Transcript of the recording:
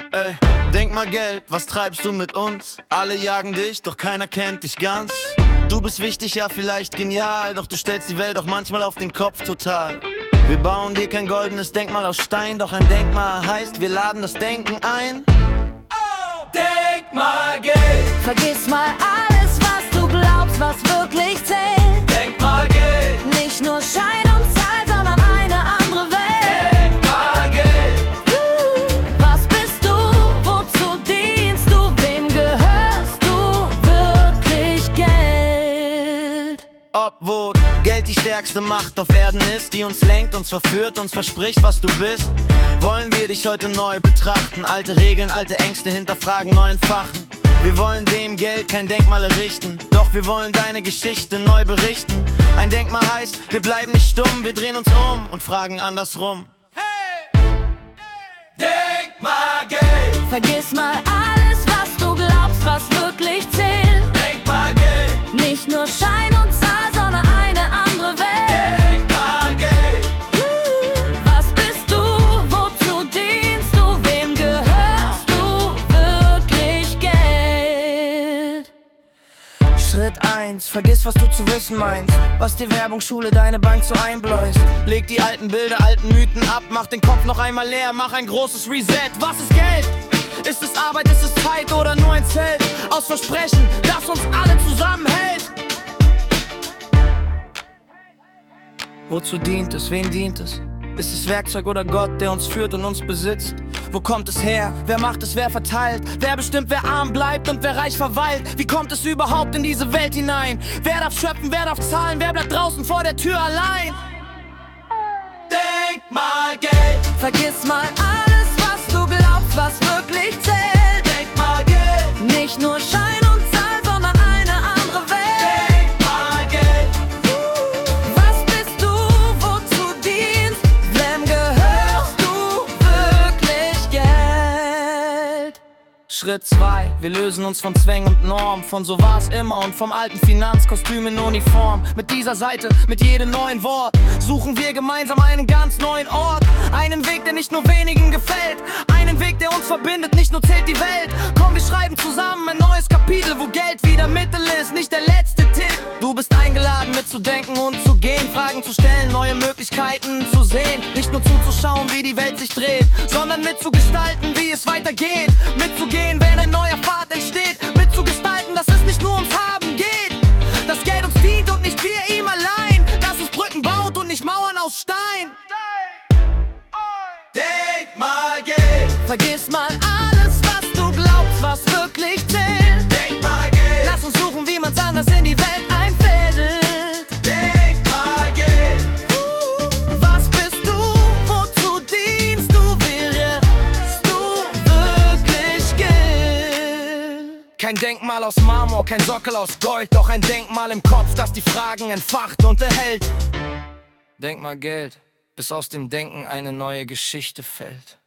Ey, denk mal Geld, was treibst du mit uns? Alle jagen dich, doch keiner kennt dich ganz. Du bist wichtig, ja vielleicht genial, doch du stellst die Welt auch manchmal auf den Kopf total. Wir bauen dir kein goldenes Denkmal aus Stein, doch ein Denkmal heißt, wir laden das Denken ein. Denk mal Geld. Vergiss mal alles, was du glaubst, was wirklich zählt. Denk mal Geld. Nicht nur Schein und Zahl, sondern eine andere Welt. Denk mal Geld. Was bist du? Wozu dienst du? Wem gehörst du? Wirklich Geld. Obwohl Geld die stärkste Macht auf Erden ist, die uns lenkt, uns verführt, uns verspricht, was du bist, wollen wir dich heute neu betrachten. Alte Regeln, alte Ängste hinterfragen, neu entfachen. Wir wollen dem Geld kein Denkmal errichten, doch wir wollen deine Geschichte neu berichten. Ein Denkmal heißt, wir bleiben nicht stumm, wir drehen uns um und fragen andersrum. Hey! Denk mal Geld. Vergiss mal alles, was du glaubst, was wirklich zählt. Denk mal Geld. Nicht nur Schein und Zahl, sondern eine andere Welt. Denk mal Geld. Was bist du? Wozu dienst du? Wem gehörst du? Wirklich Geld. Schritt 1, vergiss, was du zu wissen meinst. Was dir Werbung, Schule, deine Bank so einbläust. Leg die alten Bilder, alten Mythen ab, mach den Kopf noch einmal leer, mach ein großes Reset. Was ist Geld? Ist es Arbeit, ist es Zeit oder nur ein Zelt aus Versprechen, das uns alle zusammenhält? Wozu dient es? Wem dient es? Ist es Werkzeug oder Gott, der uns führt und uns besitzt? Wo kommt es her? Wer macht es, wer verteilt? Wer bestimmt, wer arm bleibt und wer reich verweilt? Wie kommt es überhaupt in diese Welt hinein? Wer darf schöpfen, wer darf zahlen? Wer bleibt draußen vor der Tür allein? Denk mal Geld. Vergiss mal alles, was du glaubst, was wirklich zählt. Denk mal Geld. Nicht nur Schein und Zahl, sondern eine andere Welt. Denk mal Geld. Was bist du? Wozu dienst? Wem gehörst du? Wirklich Geld. Schritt 2, wir lösen uns von Zwängen und Normen. Von so war's immer und vom alten Finanzkostüm in Uniform. Mit dieser Seite, mit jedem neuen Wort suchen wir gemeinsam einen ganz neuen Ort. Einen Weg, der nicht nur wenigen gefällt. Einen Weg, der uns verbindet, nicht nur zählt die Welt. Komm, wir schreiben zusammen ein neues Kapitel, wo Geld wieder Mittel ist, nicht der letzte Tipp. Du bist eingeladen mitzudenken und zu gehen, Fragen zu stellen, neue Möglichkeiten zu sehen. Nicht nur zuzuschauen, wie die Welt sich dreht, sondern mitzugestalten, wie es weitergeht. Mitzugehen, wenn ein neuer Pfad entsteht. Mitzugestalten, dass es nicht nur ums Haben geht. Dass Geld uns dient und nicht wir ihm allein. Dass es Brücken baut und nicht Mauern aus Stein. Denk mal Geld. Vergiss mal alles, was du glaubst, was wirklich zählt. Denk mal Geld. Lass uns suchen, wie man's anders in die Welt einfädelt. Denk mal Geld. Was bist du? Wozu dienst du? Wärst du wirklich Geld? Kein Denkmal aus Marmor, kein Sockel aus Gold, doch ein Denkmal im Kopf, das die Fragen entfacht und erhält. Denk mal Geld, bis aus dem Denken eine neue Geschichte fällt.